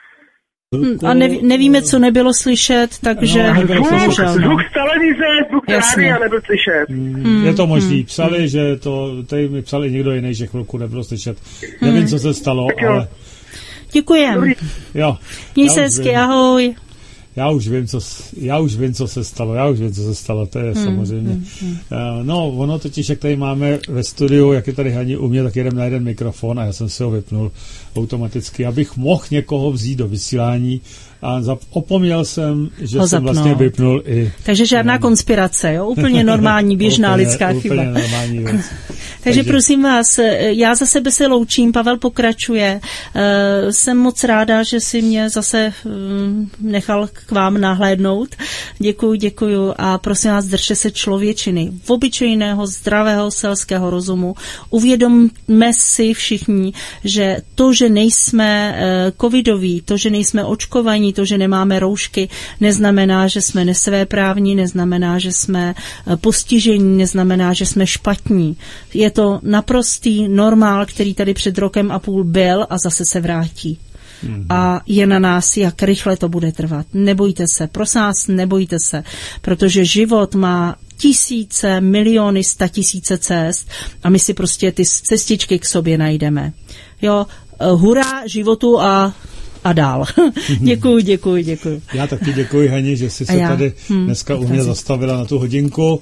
Speaker 3: A nevíme, co nebylo slyšet, takže...
Speaker 4: Zvuk z televize, zvuk z rádia nebyl slyšet.
Speaker 2: Je to možný. Psali, že to... Tady mi psali někdo jiný, že chvilku nebylo slyšet. Nevím, co se stalo, ale...
Speaker 3: Děkujem.
Speaker 2: Jo.
Speaker 3: Měj se hezky, ahoj.
Speaker 2: Já už vím, co se stalo, to je samozřejmě. No, ono totiž, jak tady máme ve studiu, jak je tady Hani u mě, tak jedem na jeden mikrofon a já jsem si ho vypnul automaticky, abych mohl někoho vzít do vysílání, a opomněl jsem, že jsem vlastně vypnul i...
Speaker 3: Takže žádná konspirace, jo? Úplně normální, běžná lidská chyba.
Speaker 2: Úplně normální věc.
Speaker 3: Takže prosím vás, já za sebe se loučím, Pavel pokračuje. Jsem moc ráda, že si mě zase nechal k vám nahlédnout. Děkuju a prosím vás, držte se člověčiny, obyčejného, zdravého selského rozumu. Uvědomme si všichni, že to, že nejsme covidoví, to, že nejsme očkovaní, to, že nemáme roušky, neznamená, že jsme nesvéprávní, neznamená, že jsme postižení, neznamená, že jsme špatní. Je to naprostý normál, který tady před 1,5 roku byl a zase se vrátí. A je na nás, jak rychle to bude trvat. Nebojte se, prosím vás, nebojte se, protože život má tisíce, miliony, 100 000 cest a my si prostě ty cestičky k sobě najdeme. Jo, hurá životu a dál. Děkuji.
Speaker 2: Já taky děkuji, Hani, že jsi se tady dneska u mě zastavila na tu hodinku.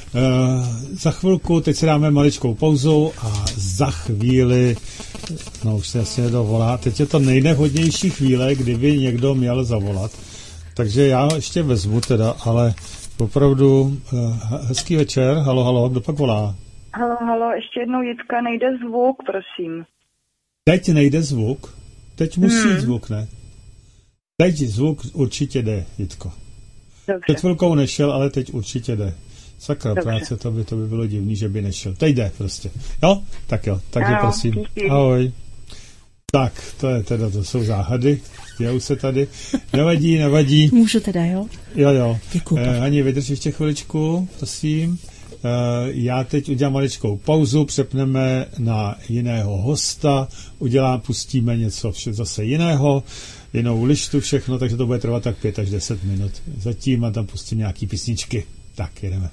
Speaker 2: Za chvilku, teď si dáme maličkou pauzu a za chvíli, no už se jasně dovolá, teď je to nejnevhodnější chvíle, kdyby někdo měl zavolat. Takže já ještě vezmu teda, ale opravdu hezký večer. Halo, kdo pak volá?
Speaker 5: Halo, ještě jednou, Jitka, nejde zvuk, prosím.
Speaker 2: Teď nejde zvuk? Teď musí zvuk, ne? Teď zvuk určitě jde, Jitko.
Speaker 5: Dobře.
Speaker 2: Před chvilkou nešel, ale teď určitě jde. Sakra, dobře. Práce, to by bylo divný, že by nešel. Teď jde prostě. Jo? Tak jo, takže
Speaker 5: ano,
Speaker 2: prosím.
Speaker 5: díky.
Speaker 2: Ahoj. Tak, to jsou záhady. Dějou se tady. Nevadí.
Speaker 3: Můžu teda, jo?
Speaker 2: Jo.
Speaker 3: Děkuji.
Speaker 2: Hani, vydrž ještě chviličku, prosím. Já teď udělám maličkou pauzu, přepneme na jiného hosta, pustíme něco zase jiného, jinou lištu, všechno, takže to bude trvat tak 5 až 10 minut. Zatím a tam pustím nějaký písničky. Tak, jedeme.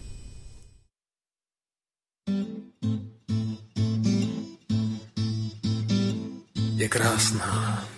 Speaker 6: Je krásná.